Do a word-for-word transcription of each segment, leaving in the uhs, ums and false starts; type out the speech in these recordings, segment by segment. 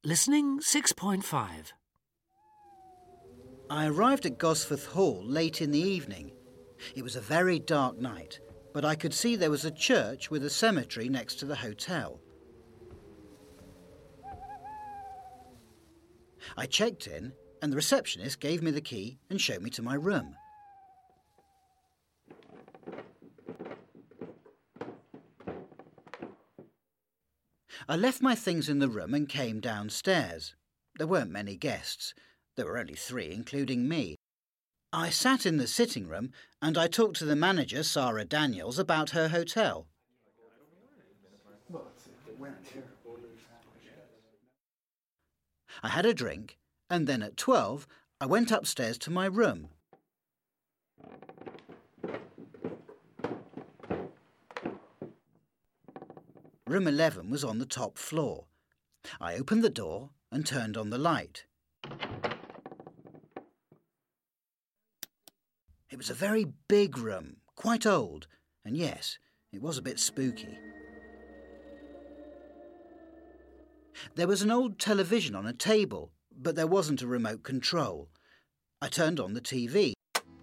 Listening six point five. I arrived at Gosforth Hall late in the evening. It was a very dark night, but I could see there was a church with a cemetery next to the hotel. I checked in, and the receptionist gave me the key and showed me to my room. I left my things in the room and came downstairs. There weren't many guests. There were only three, including me. I sat in the sitting room and I talked to the manager, Sarah Daniels, about her hotel. I had a drink, and then at twelve I went upstairs to my room. Room eleven was on the top floor. I opened the door and turned on the light. It was a very big room, quite old, and yes, it was a bit spooky. There was an old television on a table, but there wasn't a remote control. I turned on the T V.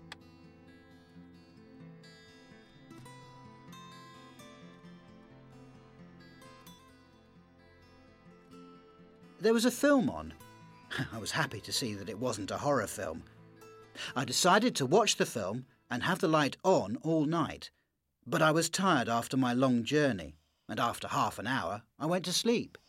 There was a film on. I was happy to see that it wasn't a horror film. I decided to watch the film and have the light on all night, but I was tired after my long journey, and after half an hour I went to sleep.